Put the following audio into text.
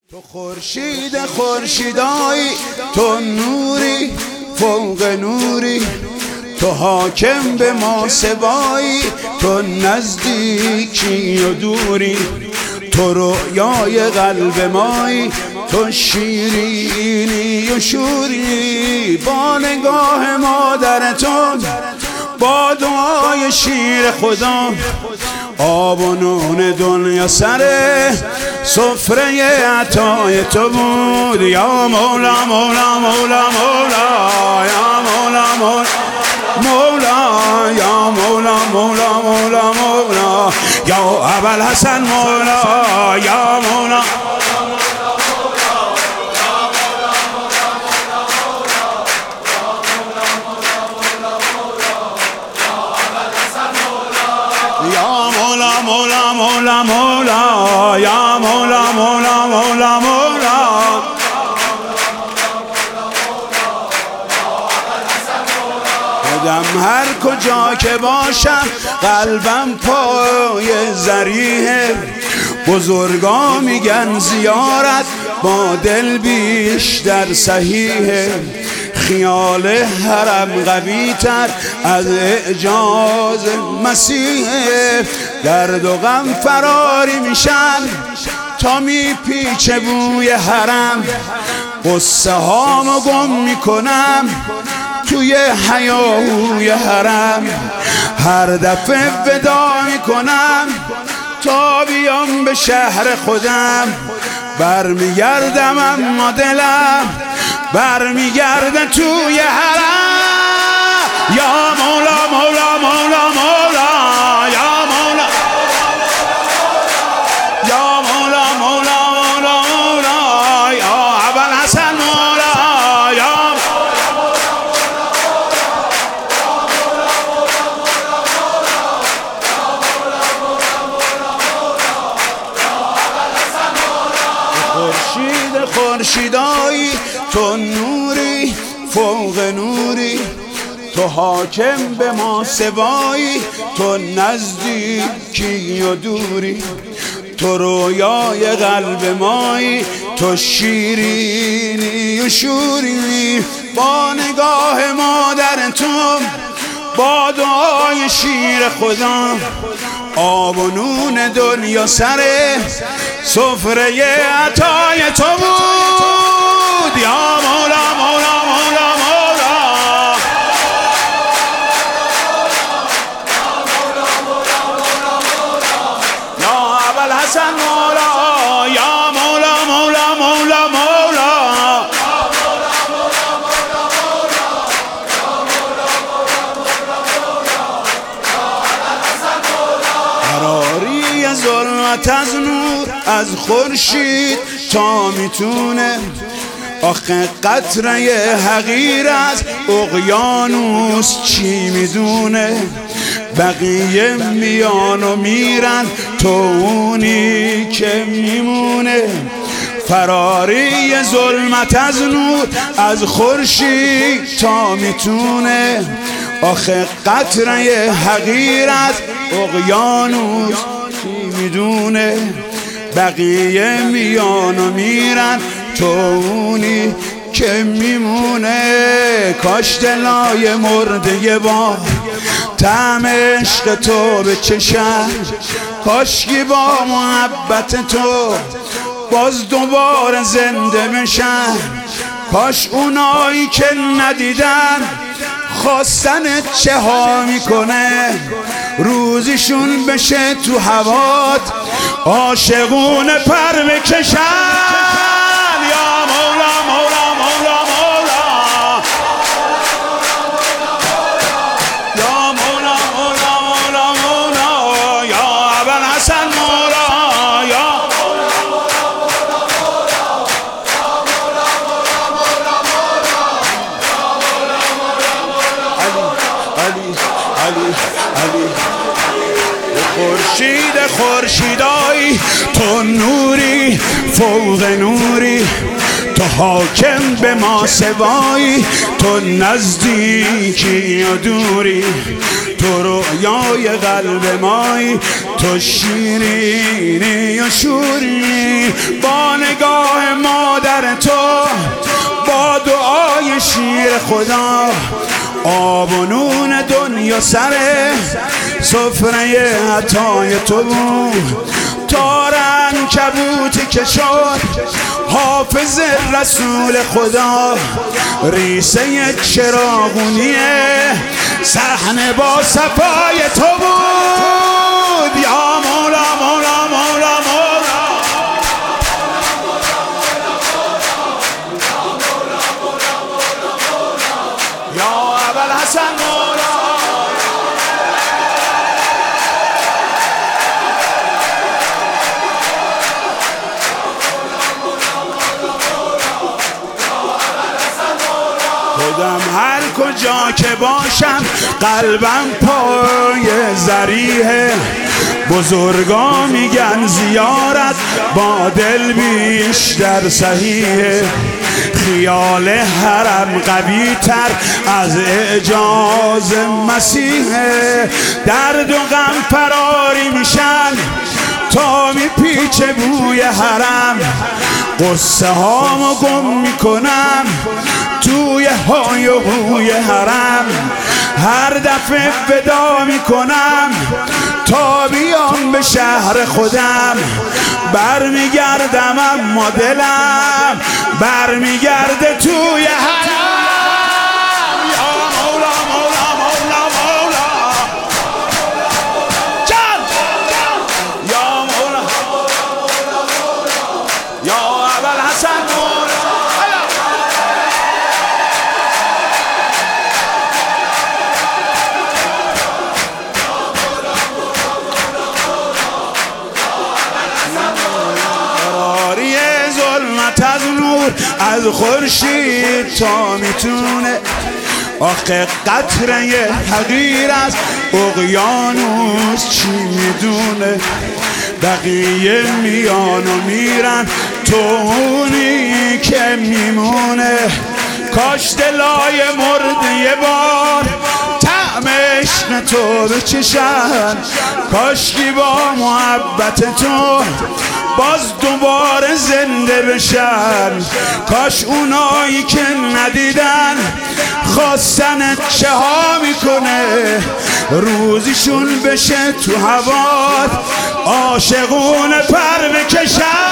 تو خورشید خورشیدایی، تو نوری فوق نوری، تو حاکم به ما سوایی، تو نزدیکی و دوری، تو رویای قلب مایی، تو شیرینی و شوری. با نگاه مادرتون، با دعای شیر خدا، آب و نون دنیا سر سفره عطای تو بود. یا مولا مولا مولا مولا، یا مولا مولا مولا، یا مولا مولا مولا مولا، یا ابوالحسن مولا، یا مولا. مولا مولا مولا، یا مولا مولا مولا مولا. خودم هر کجا که باشم قلبم پای ذریحه، بزرگا میگن زیارت با دل بیشتر صحیحه. خیال حرم قوی تر از اعجاز مسیحه. درد و غم فراری میشن تا میپیچه بوی حرم، قصه هامو گم میکنم توی هیاهوی حرم. هر دفعه ودا میکنم تا بیام به شهر خودم، برمیگردم اما دلم برمیگرده توی حرم. یا مولا مولا مولا مولا، یا مولا، یا مولا مولا مولا مولا، یا ابوالحسن مولا، یا خورشید خورشیدایی، تو نوری فوق نوری، تو حاکم به ما سوایی، تو نزدیکی و دوری، تو رویای قلب مایی، تو شیرینی و شوری. با نگاه مادرتون، با دعای شیر خدا، آب و نون دنیا سر سفره عطای تو بود. یا مولا مولا مولا مولا، یا ابوالحسن مولا، یا مولا مولا مولا مولا. فراری ظلمت از نور، از خورشید تا میتونه، آخه قطره حقیر از اقیانوس چی میدونه. بقیه میان و میرن، تو اونی که میمونه. فراری ظلمت از نور، از خورشید تا میتونه، آخه قطره حقیر از اقیانوس چی میدونه. بقیه میان و میرن، تو اونی که میمونه. کاش دلای مرده با طعم عشق تو بچشن، کاشکی با محبت تو باز دوباره زنده بشن. کاش اونایی که ندیدن خواستن چه ها میکنه، روزشون بشه تو هوات عاشقونه پر بکشن. یا مولا مولا مولا مولا، یا مولا مولا مولا مولا، یا ابوالحسن مولا، یا علی علی علی. خورشید خورشیدایی، تو نوری فوق نوری، تو حاکم به ما سوایی، تو نزدیکی و دوری، تو رویای قلب مایی، تو شیرینی و شوری. با نگاه خدا، آب و نون دنیا سر سفره عطای تو بود. تار عنکبوتی که شد حافظ رسول خدا، ریسه چراغونی صحنه با صفای تو بود. یا مولا مولا مولا مولا، یا ابوالحسن مولا. خودم هر کجا که باشم قلبم پای ذریحه، بزرگا میگن زیارت با دل بیشتر صحیحه. خیال حرم قوی تر از اعجاز مسیحه، درد و غم فراری میشن تا میپیچه بوی حرم. قصه هامو گم میکنم توی های و هوی حرم، هر دفعه ودا میکنم تا بیام به شهر خودم. برمیگردم اما دلم برمیگرده توی حرم. یا مولا مولا مولا مولا، جان یا مولا، یا ابوالحسن مولا. از نور از خورشید تا میتونه، آخه قطره حقیر از اقیانوس چی میدونه. بقیه میان و میرن تو اونی که میمونه. کاش دلای مرده یه بار طعم عشق تو بچشن، کاش کی با محبت تو باز دوباره زنده بشن. کاش اونایی که ندیدن خواستن چه ها میکنه، روزیشون بشه تو هوا عاشقونه پر بکشن.